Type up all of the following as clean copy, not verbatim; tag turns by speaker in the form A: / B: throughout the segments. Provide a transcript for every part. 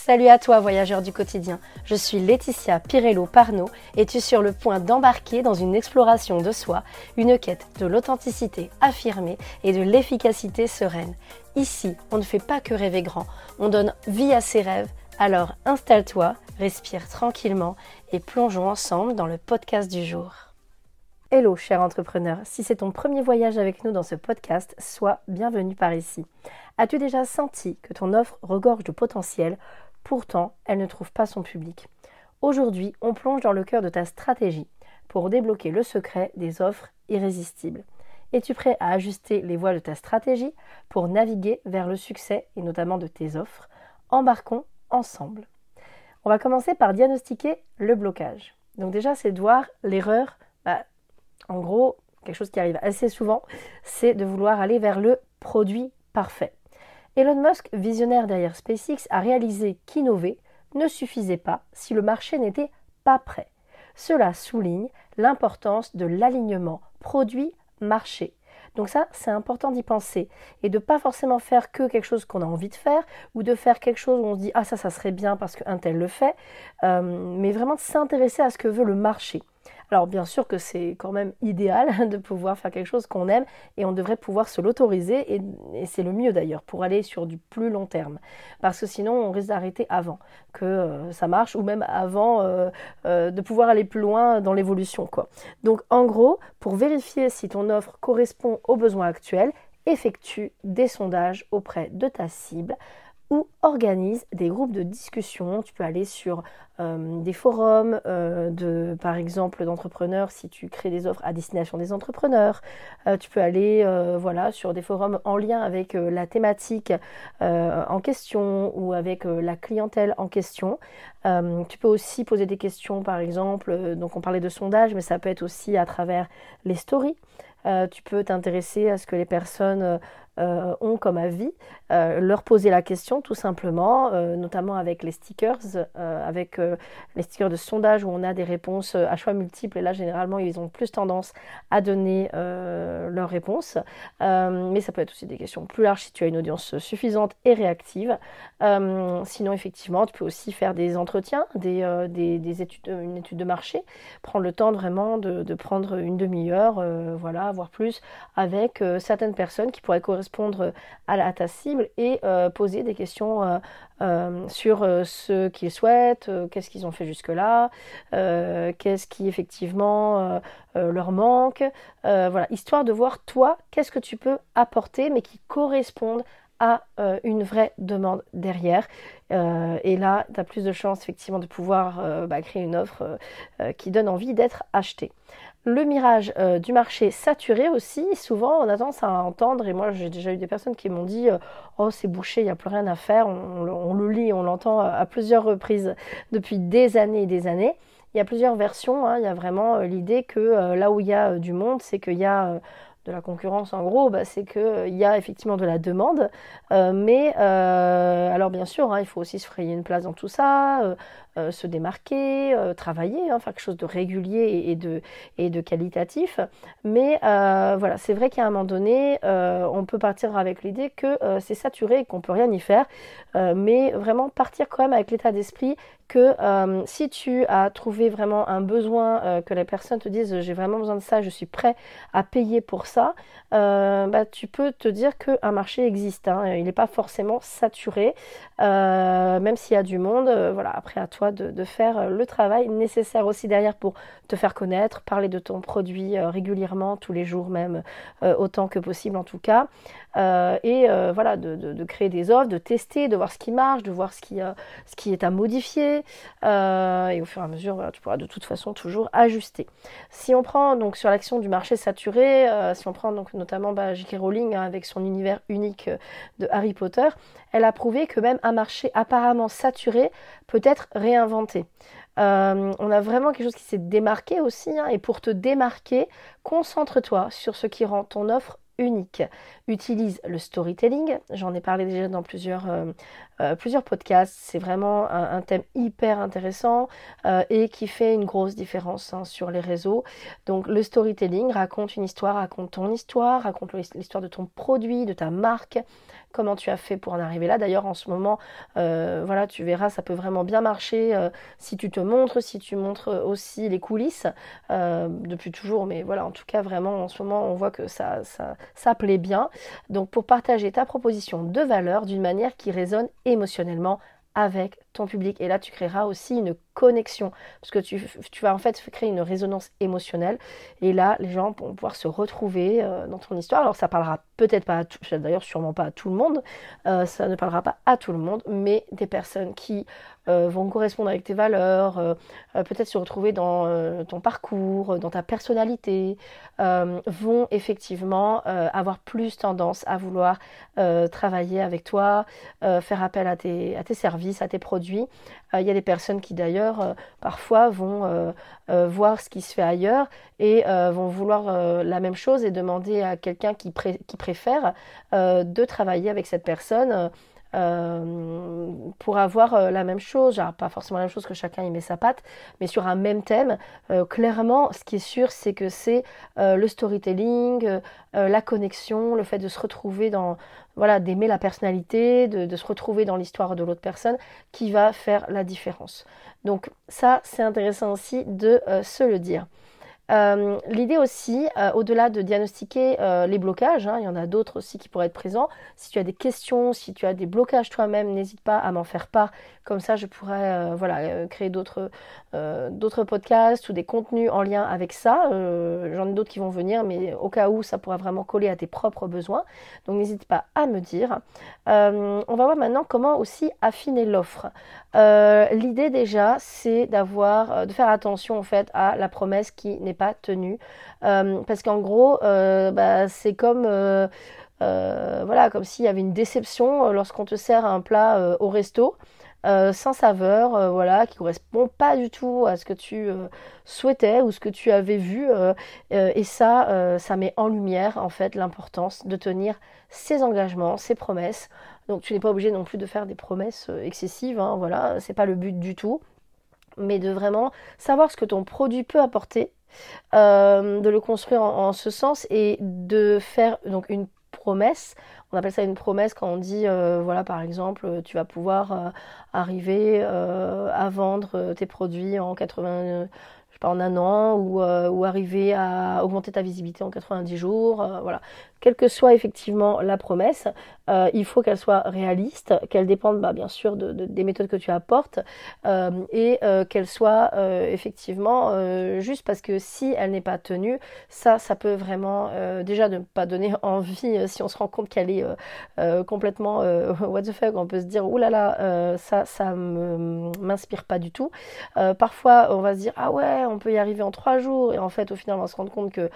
A: Salut à toi voyageur du quotidien, je suis Laetitia Pirello-Parnot et tu es sur le point d'embarquer dans une exploration de soi, une quête de l'authenticité affirmée et de l'efficacité sereine. Ici, on ne fait pas que rêver grand, on donne vie à ses rêves, alors installe-toi, respire tranquillement et plongeons ensemble dans le podcast du jour. Hello cher entrepreneur, si c'est ton premier voyage avec nous dans ce podcast, sois bienvenue par ici. As-tu déjà senti que ton offre regorge de potentiel ? Pourtant, elle ne trouve pas son public. Aujourd'hui, on plonge dans le cœur de ta stratégie pour débloquer le secret des offres irrésistibles. Es-tu prêt à ajuster les voiles de ta stratégie pour naviguer vers le succès et notamment de tes offres ? Embarquons ensemble. On va commencer par diagnostiquer le blocage. Donc déjà, c'est de voir l'erreur. En gros, quelque chose qui arrive assez souvent, c'est de vouloir aller vers le produit parfait. Elon Musk, visionnaire derrière SpaceX, a réalisé qu'innover ne suffisait pas si le marché n'était pas prêt. Cela souligne l'importance de l'alignement produit-marché. Donc ça, c'est important d'y penser et de ne pas forcément faire que quelque chose qu'on a envie de faire ou de faire quelque chose où on se dit « Ah, ça serait bien parce qu'un tel le fait », mais vraiment de s'intéresser à ce que veut le marché. Alors bien sûr que c'est quand même idéal de pouvoir faire quelque chose qu'on aime et on devrait pouvoir se l'autoriser et c'est le mieux d'ailleurs pour aller sur du plus long terme. Parce que sinon on risque d'arrêter avant que ça marche ou même avant de pouvoir aller plus loin dans l'évolution, quoi. Donc en gros, pour vérifier si ton offre correspond aux besoins actuels, effectue des sondages auprès de ta cible ou organise des groupes de discussion. Tu peux aller sur des forums par exemple d'entrepreneurs si tu crées des offres à destination des entrepreneurs. Tu peux aller sur des forums en lien avec la thématique en question ou avec la clientèle en question. Tu peux aussi poser des questions par exemple, donc on parlait de sondage, mais ça peut être aussi à travers les stories. Tu peux t'intéresser à ce que les personnes ont comme avis, leur poser la question tout simplement, notamment avec les stickers, avec les stickers de sondage où on a des réponses à choix multiples et là généralement ils ont plus tendance à donner leurs réponses, mais ça peut être aussi des questions plus larges si tu as une audience suffisante et réactive. Sinon effectivement tu peux aussi faire des entretiens, des études, une étude de marché, prendre le temps vraiment de prendre une demi-heure, voire plus, avec certaines personnes qui pourraient correspondre à ta cible et poser des questions sur ce qu'ils souhaitent, qu'est-ce qu'ils ont fait jusque-là, qu'est-ce qui effectivement leur manque, histoire de voir toi, qu'est-ce que tu peux apporter mais qui correspondent à une vraie demande derrière. Et là, tu as plus de chances effectivement de pouvoir créer une offre qui donne envie d'être achetée. Le mirage du marché saturé aussi, souvent on a tendance à entendre, et moi j'ai déjà eu des personnes qui m'ont dit « Oh c'est bouché, il n'y a plus rien à faire », on le lit, on l'entend à plusieurs reprises depuis des années et des années. Il y a plusieurs versions, il y a vraiment l'idée que là où il y a du monde, c'est qu'il y a de la concurrence en gros, c'est qu'il y a effectivement de la demande, mais alors bien sûr, il faut aussi se frayer une place dans tout ça, se démarquer, travailler, faire quelque chose de régulier et de qualitatif, mais c'est vrai qu'à un moment donné, on peut partir avec l'idée que c'est saturé et qu'on peut rien y faire, mais vraiment partir quand même avec l'état d'esprit que si tu as trouvé vraiment un besoin, que les personnes te disent j'ai vraiment besoin de ça, je suis prêt à payer pour ça, tu peux te dire qu'un marché existe, il n'est pas forcément saturé, même s'il y a du monde, après à toi de faire le travail nécessaire aussi derrière pour te faire connaître, parler de ton produit régulièrement, tous les jours même, autant que possible en tout cas, de créer des offres, de tester, de voir ce qui marche, de voir ce qui est à modifier, et au fur et à mesure tu pourras de toute façon toujours ajuster. Si on prend donc sur l'action du marché saturé, si on prend donc notamment J.K. Rowling avec son univers unique de Harry Potter, elle a prouvé que même un marché apparemment saturé peut être réinventé. On a vraiment quelque chose qui s'est démarqué aussi, et pour te démarquer, concentre-toi sur ce qui rend ton offre unique. Utilise le storytelling, j'en ai parlé déjà dans plusieurs plusieurs podcasts. C'est vraiment un thème hyper intéressant et qui fait une grosse différence sur les réseaux. Donc le storytelling raconte une histoire, raconte ton histoire, raconte l'histoire de ton produit, de ta marque, comment tu as fait pour en arriver là. D'ailleurs, en ce moment, voilà, tu verras, ça peut vraiment bien marcher si tu te montres, si tu montres aussi les coulisses, depuis toujours, mais voilà, en tout cas, vraiment, en ce moment, on voit que ça plaît bien. Donc, pour partager ta proposition de valeur d'une manière qui résonne émotionnellement avec ton public. Et là, tu créeras aussi une connexion, parce que tu vas en fait créer une résonance émotionnelle. Et là, les gens vont pouvoir se retrouver dans ton histoire. Alors, ça parlera peut-être pas à tout, d'ailleurs sûrement pas à tout le monde, ça ne parlera pas à tout le monde, mais des personnes qui vont correspondre avec tes valeurs, peut-être se retrouver dans ton parcours, dans ta personnalité, vont effectivement avoir plus tendance à vouloir travailler avec toi, faire appel à tes services, à tes produits. Il y a des personnes qui d'ailleurs parfois vont voir ce qui se fait ailleurs et vont vouloir la même chose et demander à quelqu'un qui préfère de travailler avec cette personne pour avoir la même chose, genre pas forcément la même chose que chacun y met sa patte, mais sur un même thème. Clairement, ce qui est sûr, c'est que c'est le storytelling, la connexion, le fait de se retrouver dans, voilà, d'aimer la personnalité, de se retrouver dans l'histoire de l'autre personne, qui va faire la différence. Donc ça, c'est intéressant aussi de se le dire. L'idée aussi, au-delà de diagnostiquer les blocages, il y en a d'autres aussi qui pourraient être présents. Si tu as des questions, si tu as des blocages toi-même, n'hésite pas à m'en faire part. Comme ça, je pourrais créer d'autres podcasts ou des contenus en lien avec ça. J'en ai d'autres qui vont venir, mais au cas où, ça pourra vraiment coller à tes propres besoins. Donc, n'hésite pas à me dire. On va voir maintenant comment aussi affiner l'offre. L'idée déjà, c'est de faire attention en fait à la promesse qui n'est pas tenue, parce qu'en gros, c'est comme voilà, comme s'il y avait une déception lorsqu'on te sert un plat au resto. Sans saveur, voilà, qui correspond pas du tout à ce que tu souhaitais ou ce que tu avais vu, et ça met en lumière en fait l'importance de tenir ses engagements, ses promesses. Donc tu n'es pas obligé non plus de faire des promesses excessives, voilà, c'est pas le but du tout, mais de vraiment savoir ce que ton produit peut apporter, de le construire en ce sens et de faire donc une promesse. On appelle ça une promesse quand on dit, voilà, par exemple, tu vas pouvoir arriver à vendre tes produits en 80, je sais pas, en un an, ou arriver à augmenter ta visibilité en 90 jours, voilà. Quelle que soit effectivement la promesse, il faut qu'elle soit réaliste, qu'elle dépende bien sûr des méthodes que tu apportes, et qu'elle soit effectivement juste, parce que si elle n'est pas tenue, ça peut vraiment déjà ne pas donner envie. Si on se rend compte qu'elle est complètement what the fuck, on peut se dire oulala, ça m'inspire pas du tout. Parfois on va se dire ah ouais, on peut y arriver en 3 jours, et en fait au final on va se rendre compte que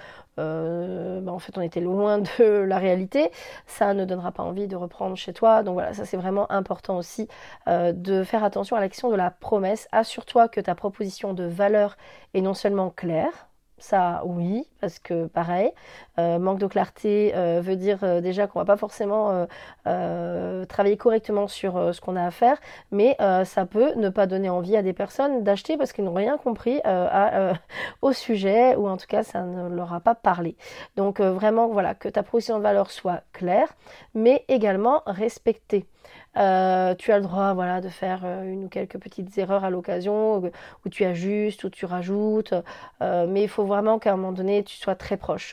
A: en fait on était loin de la réalité. Ça ne donnera pas envie de reprendre chez toi. Donc voilà, ça c'est vraiment important aussi, de faire attention à l'action de la promesse. Assure-toi que ta proposition de valeur est non seulement claire, ça oui, parce que pareil, manque de clarté veut dire déjà qu'on va pas forcément travailler correctement sur ce qu'on a à faire, mais ça peut ne pas donner envie à des personnes d'acheter parce qu'ils n'ont rien compris au sujet, ou en tout cas ça ne leur a pas parlé. Donc vraiment voilà, que ta proposition de valeur soit claire, mais également respectée. Tu as le droit, voilà, de faire une ou quelques petites erreurs à l'occasion, où tu ajustes, où tu rajoutes, mais il faut vraiment qu'à un moment donné tu sois très proche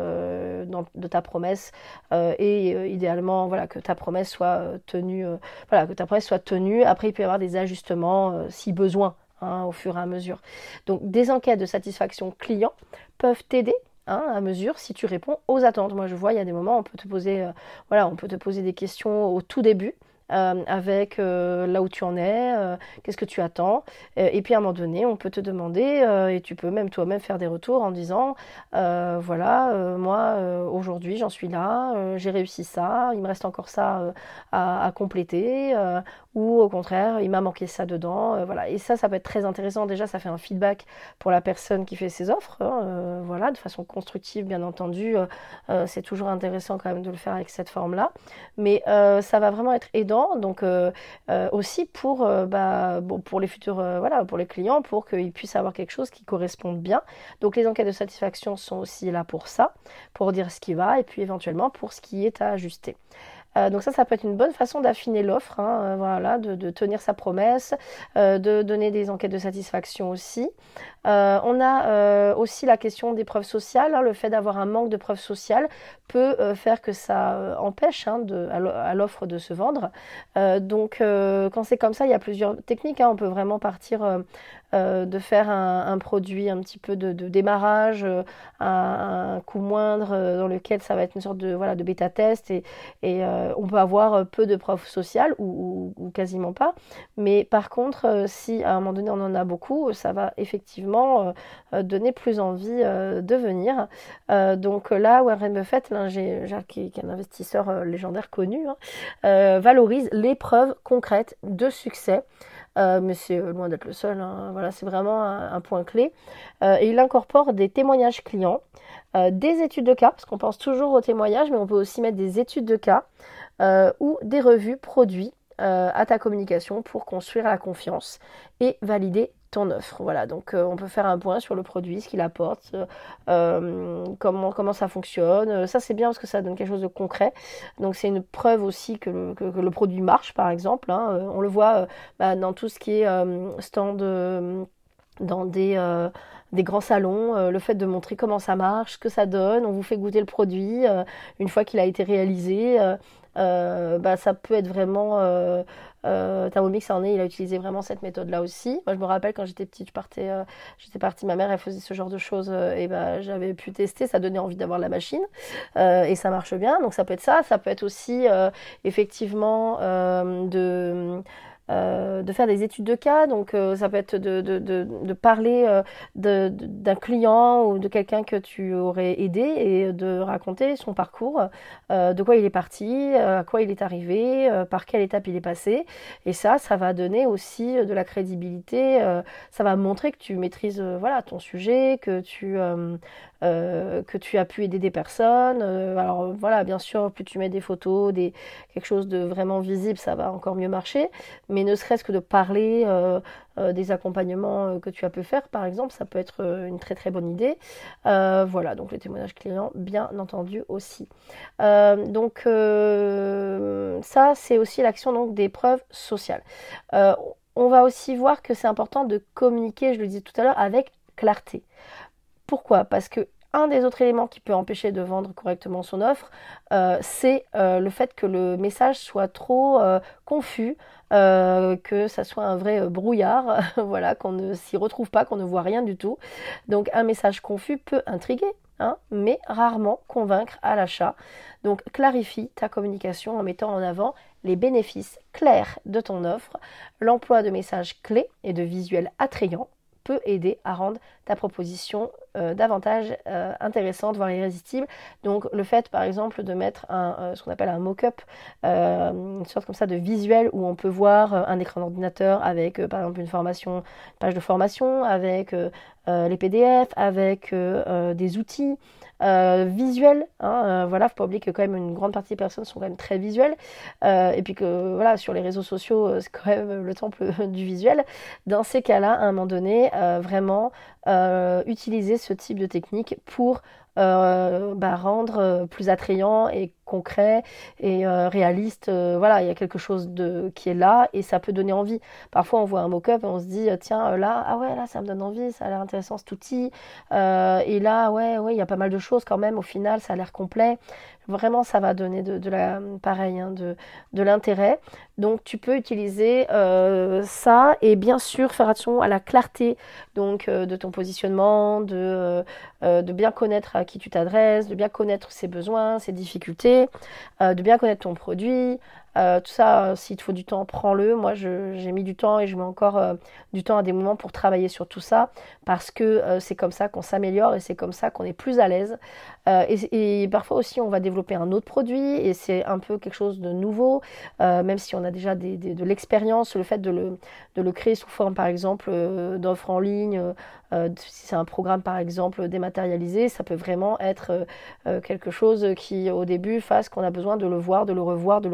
A: de ta promesse, et idéalement voilà, que ta promesse soit tenue, voilà, que ta promesse soit tenue. Après il peut y avoir des ajustements si besoin, au fur et à mesure. Donc des enquêtes de satisfaction client peuvent t'aider à mesure si tu réponds aux attentes. Moi je vois, il y a des moments on peut te poser on peut te poser des questions au tout début, avec là où tu en es, qu'est-ce que tu attends, et puis à un moment donné on peut te demander, et tu peux même toi-même faire des retours en disant moi aujourd'hui j'en suis là, j'ai réussi ça, il me reste encore ça à compléter, ou au contraire il m'a manqué ça dedans, voilà. Et ça peut être très intéressant. Déjà ça fait un feedback pour la personne qui fait ses offres, voilà, de façon constructive bien entendu. C'est toujours intéressant quand même de le faire avec cette forme là, mais ça va vraiment être aidant. clients, donc aussi pour les futurs, pour les clients, pour qu'ils puissent avoir quelque chose qui corresponde bien. Donc les enquêtes de satisfaction sont aussi là pour ça, pour dire ce qui va et puis éventuellement pour ce qui est à ajuster. Donc ça peut être une bonne façon d'affiner l'offre, de tenir sa promesse, de donner des enquêtes de satisfaction aussi. On a aussi la question des preuves sociales. Le fait d'avoir un manque de preuves sociales peut faire que ça empêche à l'offre de se vendre. Donc quand c'est comme ça, il y a plusieurs techniques. On peut vraiment partir de faire un produit un petit peu de démarrage à un coût moindre dans lequel ça va être une sorte de bêta-test et on peut avoir peu de preuves sociales ou quasiment pas. Mais par contre, si à un moment donné on en a beaucoup, ça va effectivement donner plus envie de venir. Donc là, Warren Buffett, qui est un investisseur légendaire connu, valorise les preuves concrètes de succès. Mais c'est loin d'être le seul, c'est vraiment un point clé. Et il incorpore des témoignages clients, des études de cas, parce qu'on pense toujours aux témoignages, mais on peut aussi mettre des études de cas ou des revues produits à ta communication pour construire la confiance et valider ton offre. Voilà, donc on peut faire un point sur le produit, ce qu'il apporte, comment ça fonctionne. Ça c'est bien parce que ça donne quelque chose de concret. Donc c'est une preuve aussi que le produit marche, par exemple. On le voit dans tout ce qui est stand dans des grands salons, le fait de montrer comment ça marche, ce que ça donne, on vous fait goûter le produit une fois qu'il a été réalisé. Ça peut être vraiment Thermomix il a utilisé vraiment cette méthode là aussi. Moi je me rappelle quand j'étais petite, j'étais partie, ma mère elle faisait ce genre de choses et j'avais pu tester, ça donnait envie d'avoir la machine et ça marche bien. Donc ça peut être ça peut être aussi effectivement de faire des études de cas, donc ça peut être de parler d'un client ou de quelqu'un que tu aurais aidé et de raconter son parcours, de quoi il est parti, à quoi il est arrivé, par quelle étape il est passé, et ça va donner aussi de la crédibilité, ça va montrer que tu maîtrises ton sujet, que tu as pu aider des personnes. Alors voilà, bien sûr, plus tu mets des photos, quelque chose de vraiment visible, ça va encore mieux marcher. Mais ne serait-ce que de parler des accompagnements que tu as pu faire, par exemple, ça peut être une très très bonne idée. Voilà, donc les témoignages clients, bien entendu aussi. Donc ça, c'est aussi l'action donc des preuves sociales. On va aussi voir que c'est important de communiquer, je le disais tout à l'heure, avec clarté. Pourquoi ? Parce que un des autres éléments qui peut empêcher de vendre correctement son offre, c'est le fait que le message soit trop confus, que ça soit un vrai brouillard, voilà, qu'on ne s'y retrouve pas, qu'on ne voit rien du tout. Donc un message confus peut intriguer, mais rarement convaincre à l'achat. Donc clarifie ta communication en mettant en avant les bénéfices clairs de ton offre. L'emploi de messages clés et de visuels attrayants peut aider à rendre ta proposition davantage intéressante, voire irrésistible. Donc le fait par exemple de mettre ce qu'on appelle un mock-up, une sorte comme ça de visuel où on peut voir un écran d'ordinateur avec par exemple une page de formation, avec les PDF, avec des outils visuels. Faut pas oublier que quand même une grande partie des personnes sont quand même très visuelles et puis que voilà, sur les réseaux sociaux c'est quand même le temple du visuel. Dans ces cas-là, à un moment donné, vraiment utiliser ce type de technique pour rendre plus attrayant et concret et réaliste. Voilà, il y a quelque chose qui est là et ça peut donner envie. Parfois on voit un mock-up et on se dit tiens là ça me donne envie, ça a l'air intéressant cet outil et là ouais il y a pas mal de choses quand même, au final ça a l'air complet. Vraiment ça va donner de l'intérêt. Donc tu peux utiliser ça et bien sûr faire attention à la clarté donc de ton positionnement, de bien connaître à qui tu t'adresses, de bien connaître ses besoins, ses difficultés, de bien connaître ton produit. Tout ça, s'il te faut du temps, prends-le. Moi, j'ai mis du temps et je mets encore du temps à des moments pour travailler sur tout ça parce que c'est comme ça qu'on s'améliore et c'est comme ça qu'on est plus à l'aise. Et parfois aussi, on va développer un autre produit et c'est un peu quelque chose de nouveau, même si on a déjà de l'expérience, le fait de le créer sous forme, par exemple, d'offres en ligne, si c'est un programme, par exemple, dématérialisé, ça peut vraiment être quelque chose qui, au début, fasse qu'on a besoin de le voir, de le revoir, de le retravailler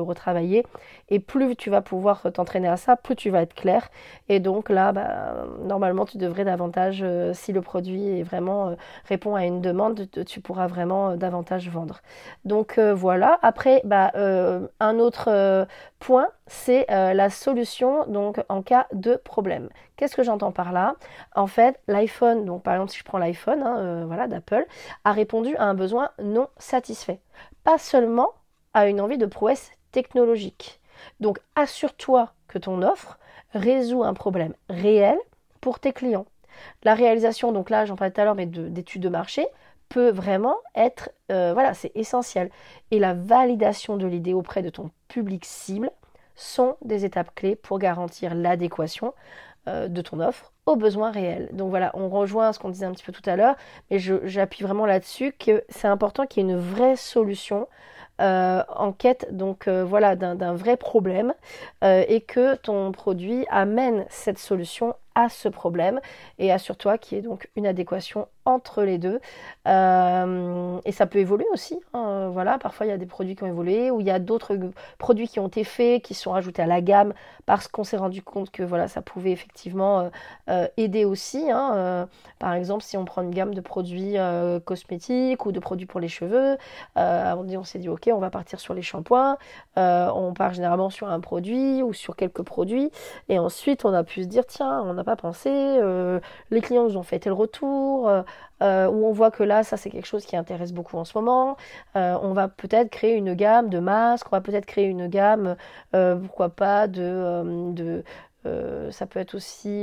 A: particulier. Et plus tu vas pouvoir t'entraîner à ça, plus tu vas être clair. Et donc là, normalement, tu devrais davantage, si le produit est vraiment répond à une demande, tu pourras vraiment davantage vendre. Donc voilà. Après, un autre point, c'est la solution donc en cas de problème. Qu'est-ce que j'entends par là? En fait, l'iPhone, donc par exemple si je prends l'iPhone, voilà, d'Apple, a répondu à un besoin non satisfait. Pas seulement à une envie de prouesse technologique. Donc assure-toi que ton offre résout un problème réel pour tes clients. La réalisation, donc là j'en parlais tout à l'heure, mais d'études de marché, peut vraiment être, voilà, c'est essentiel. Et la validation de l'idée auprès de ton public cible sont des étapes clés pour garantir l'adéquation de ton offre aux besoins réels. Donc voilà, on rejoint ce qu'on disait un petit peu tout à l'heure, mais j'appuie vraiment là-dessus que c'est important qu'il y ait une vraie solution en quête donc voilà d'un vrai problème et que ton produit amène cette solution à ce problème et assure-toi qu'il y ait donc une adéquation entre les deux et ça peut évoluer aussi hein, voilà, parfois il y a des produits qui ont évolué ou il y a d'autres produits qui ont été faits, qui sont rajoutés à la gamme parce qu'on s'est rendu compte que voilà, ça pouvait effectivement aider aussi hein, par exemple si on prend une gamme de produits cosmétiques ou de produits pour les cheveux on s'est dit ok, on va partir sur les shampoings, on part généralement sur un produit ou sur quelques produits et ensuite on a pu se dire tiens, on n'a pas pensé, les clients nous ont fait tel retour, où on voit que là ça c'est quelque chose qui intéresse beaucoup en ce moment, on va peut-être créer une gamme de masques, on va peut-être créer une gamme pourquoi pas ça peut être aussi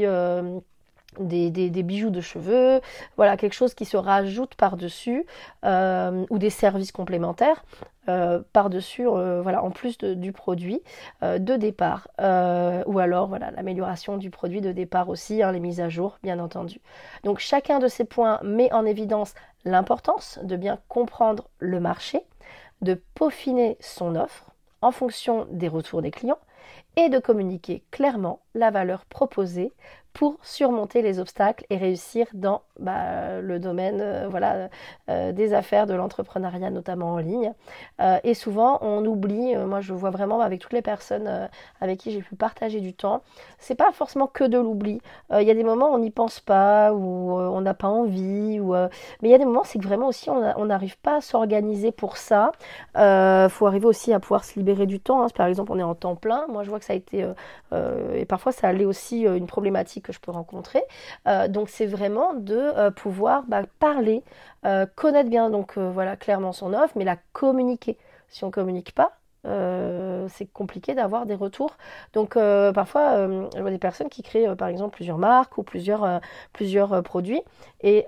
A: des bijoux de cheveux, voilà, quelque chose qui se rajoute par-dessus, ou des services complémentaires par-dessus, voilà, en plus du produit de départ, ou alors voilà, l'amélioration du produit de départ aussi, hein, les mises à jour, bien entendu. Donc chacun de ces points met en évidence l'importance de bien comprendre le marché, de peaufiner son offre en fonction des retours des clients et de communiquer clairement la valeur proposée pour surmonter les obstacles et réussir dans le domaine des affaires, de l'entrepreneuriat, notamment en ligne. Et souvent, on oublie, moi je vois vraiment avec toutes les personnes avec qui j'ai pu partager du temps, c'est pas forcément que de l'oubli. Il y a des moments où on n'y pense pas, où on n'a pas envie, mais il y a des moments, c'est que vraiment aussi on n'arrive pas à s'organiser pour ça. Faut arriver aussi à pouvoir se libérer du temps. Hein. Par exemple, on est en temps plein. Moi, je vois que ça a été, et parfois ça allait aussi une problématique que je peux rencontrer. Donc c'est vraiment de pouvoir parler, connaître bien donc voilà clairement son offre, mais la communiquer. Si on communique pas, c'est compliqué d'avoir des retours. Donc parfois, je vois des personnes qui créent par exemple plusieurs marques ou plusieurs produits et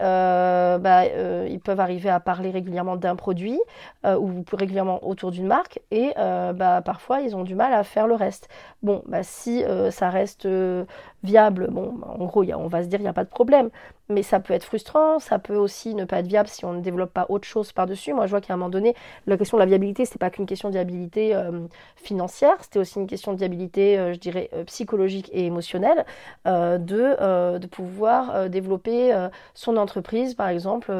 A: ils peuvent arriver à parler régulièrement d'un produit ou plus régulièrement autour d'une marque et parfois ils ont du mal à faire le reste. Bon, si ça reste viable, bon, en gros, on va se dire il n'y a pas de problème. Mais ça peut être frustrant, ça peut aussi ne pas être viable si on ne développe pas autre chose par-dessus. Moi, je vois qu'à un moment donné, la question de la viabilité, c'est pas qu'une question de viabilité financière, c'était aussi une question de viabilité, je dirais, psychologique et émotionnelle, de pouvoir développer son entreprise, par exemple.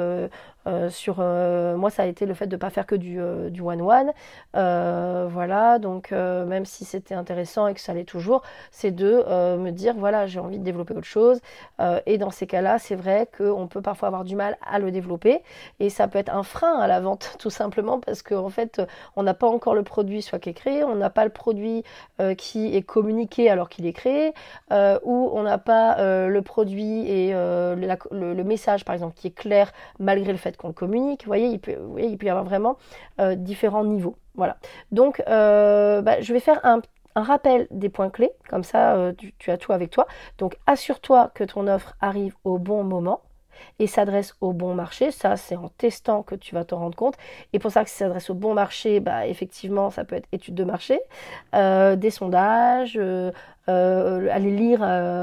A: Moi ça a été le fait de ne pas faire que du one-one, voilà, donc même si c'était intéressant et que ça allait toujours, c'est de me dire voilà, j'ai envie de développer autre chose, et dans ces cas-là c'est vrai qu'on peut parfois avoir du mal à le développer et ça peut être un frein à la vente tout simplement parce qu'en fait on n'a pas encore le produit soit qui est créé, on n'a pas le produit qui est communiqué alors qu'il est créé, ou on n'a pas le produit et le message par exemple qui est clair malgré le fait qu'on le communique. Vous voyez, il peut y avoir vraiment différents niveaux. Voilà. Donc, je vais faire un rappel des points clés, comme ça tu as tout avec toi. Donc, assure-toi que ton offre arrive au bon moment et s'adresse au bon marché. Ça, c'est en testant que tu vas t'en rendre compte. Et pour ça que si ça s'adresse au bon marché, effectivement, ça peut être études de marché, des sondages, aller lire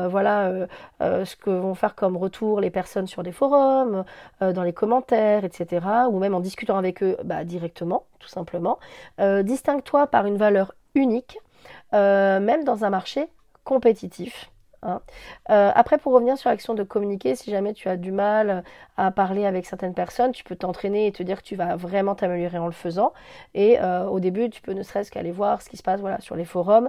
A: ce que vont faire comme retour les personnes sur les forums, dans les commentaires, etc. Ou même en discutant avec eux directement, tout simplement. Distingue-toi par une valeur unique, même dans un marché compétitif. hein. Après, pour revenir sur l'action de communiquer, si jamais tu as du mal à parler avec certaines personnes, tu peux t'entraîner et te dire que tu vas vraiment t'améliorer en le faisant. Et au début, tu peux ne serait-ce qu'aller voir ce qui se passe sur les forums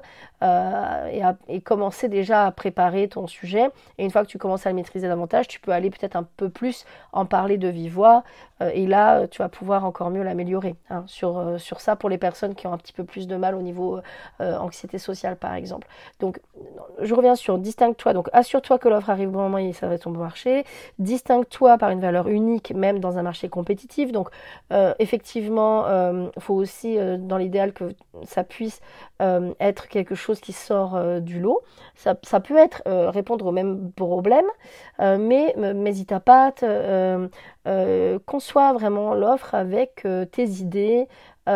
A: et commencer déjà à préparer ton sujet. Et une fois que tu commences à le maîtriser davantage, tu peux aller peut-être un peu plus en parler de vive voix. Et là, tu vas pouvoir encore mieux l'améliorer, hein, sur ça pour les personnes qui ont un petit peu plus de mal au niveau anxiété sociale, par exemple. Donc, je reviens sur distingue-toi. Donc, assure-toi que l'offre arrive au bon moment et ça va être ton bon marché. Distingue-toi par une valeur unique, même dans un marché compétitif. Donc, effectivement, faut aussi, dans l'idéal, que ça puisse être quelque chose qui sort du lot. Ça peut être répondre au même problème, mais n'hésite pas à conçois vraiment l'offre avec tes idées,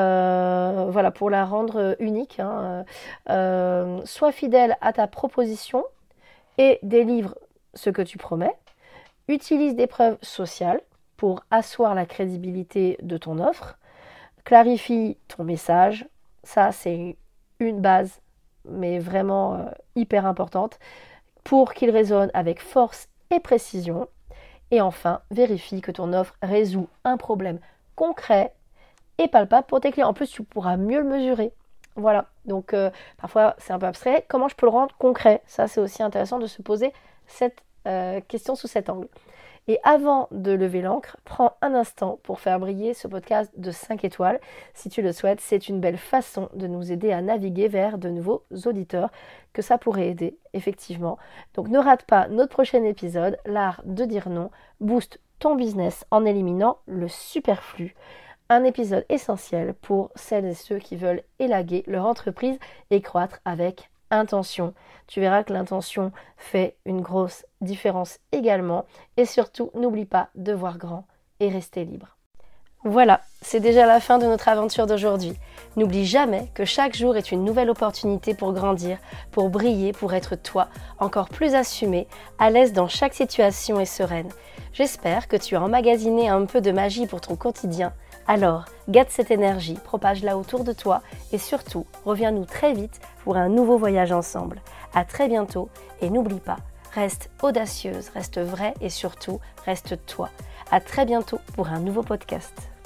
A: pour la rendre unique, hein. Sois fidèle à ta proposition et délivre ce que tu promets. Utilise des preuves sociales pour asseoir la crédibilité de ton offre. Clarifie ton message. Ça, c'est une base, mais vraiment hyper importante, pour qu'il résonne avec force et précision. Et enfin, vérifie que ton offre résout un problème concret et palpable pour tes clients. En plus, tu pourras mieux le mesurer. Voilà, donc parfois c'est un peu abstrait. Comment je peux le rendre concret? Ça, c'est aussi intéressant de se poser cette question sous cet angle. Et avant de lever l'ancre, prends un instant pour faire briller ce podcast de 5 étoiles. Si tu le souhaites, c'est une belle façon de nous aider à naviguer vers de nouveaux auditeurs que ça pourrait aider, effectivement. Donc ne rate pas notre prochain épisode, l'art de dire non, booste ton business en éliminant le superflu. Un épisode essentiel pour celles et ceux qui veulent élaguer leur entreprise et croître avec intention. Tu verras que l'intention fait une grosse différence également. Et surtout, n'oublie pas de voir grand et rester libre. Voilà, c'est déjà la fin de notre aventure d'aujourd'hui. N'oublie jamais que chaque jour est une nouvelle opportunité pour grandir, pour briller, pour être toi, encore plus assumé, à l'aise dans chaque situation et sereine. J'espère que tu as emmagasiné un peu de magie pour ton quotidien. Alors, garde cette énergie, propage-la autour de toi et surtout, reviens-nous très vite pour un nouveau voyage ensemble. À très bientôt et n'oublie pas, reste audacieuse, reste vraie et surtout, reste toi. À très bientôt pour un nouveau podcast.